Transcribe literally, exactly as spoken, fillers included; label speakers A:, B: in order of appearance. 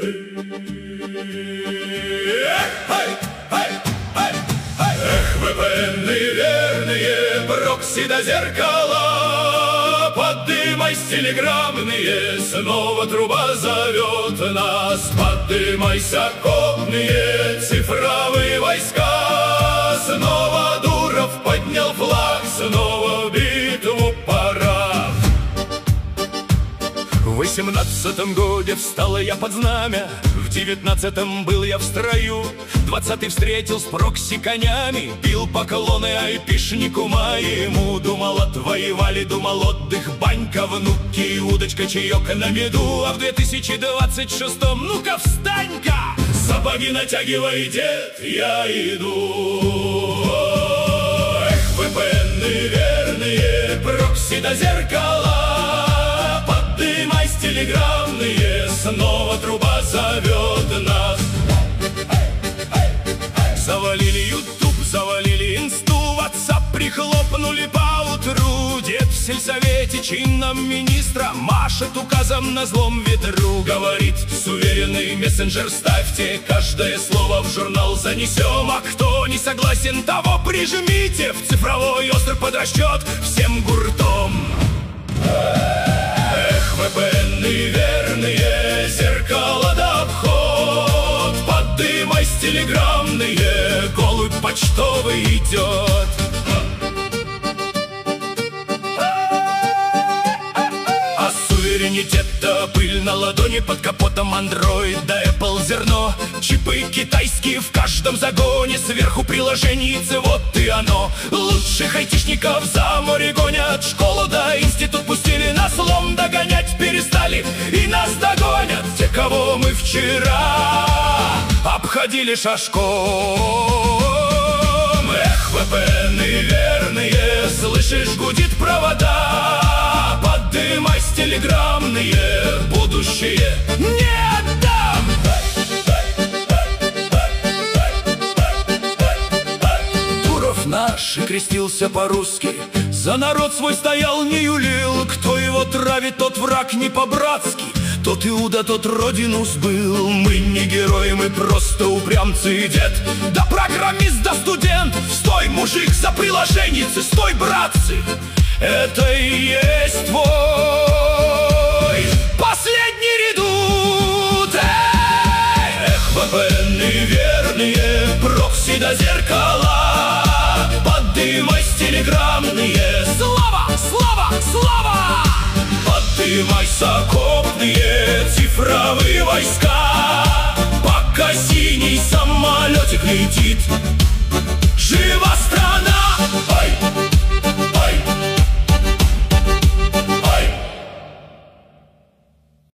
A: Эх, вэ пэ эны верные, прокси до зеркала, подымайся, телеграммные, снова труба зовет нас. Подымайся, копные, цифровые войска, снова Дуров поднял флаг, снова в битву пора. В восемнадцатом годе встала я под знамя, в девятнадцатом был я в строю, двадцатый встретил с прокси конями, бил поклоны айпишнику моему. Думал, отвоевали, думал, отдых, банька, внуки, удочка, чаек на меду. А в две тысячи двадцать шестом, ну-ка встань-ка, сапоги натягивай, дед, я иду. Эх, вэ пэ эны верные, прокси до зеркала, подымайся, телеграммные, снова труба зовет нас. Завалили ютуб, завалили инсту, ватсап прихлопнули поутру. Дед в сельсовете чином министра машет указом на злом ветру. Говорит, с уверенный мессенджер ставьте, каждое слово в журнал занесем. А кто не согласен, того прижмите в цифровой остров под расчет всем гуртом. Эх, вэ пэ эны верные, зеркало да обход, подымайся, телеграммные, голубь почтовый идет. А суверенитет-то пыль на ладони, под капотом Android да Apple зерно. Чипы китайские в каждом загоне, сверху приложенийце, вот и оно. Лучших айтишников за море гонят, школу да институт пустили, на слом догонять перестали, и нас догонят те, кого мы вчера обходили шашком. Эх, вэ пэ эны верные, слышишь, гудит провода, подымайся, телеграммные, будущее не отдам. Дуров наш и крестился по-русски, за народ свой стоял, не юлил. Кто его травит, тот враг не по-братски, тот Иуда, тот родину сбыл. Мы не герои, мы просто упрямцы и дед, да программист, да студент. Стой, мужик, за приложенницы, стой, братцы, это и есть твой последний редут. Эх, вэ пэ эны верные, прокси до зеркала, подымайся, телеграммные, слава, слава, слава. Подымайся, копные, цифровые войска, пока синий самолетик летит. Жива страна!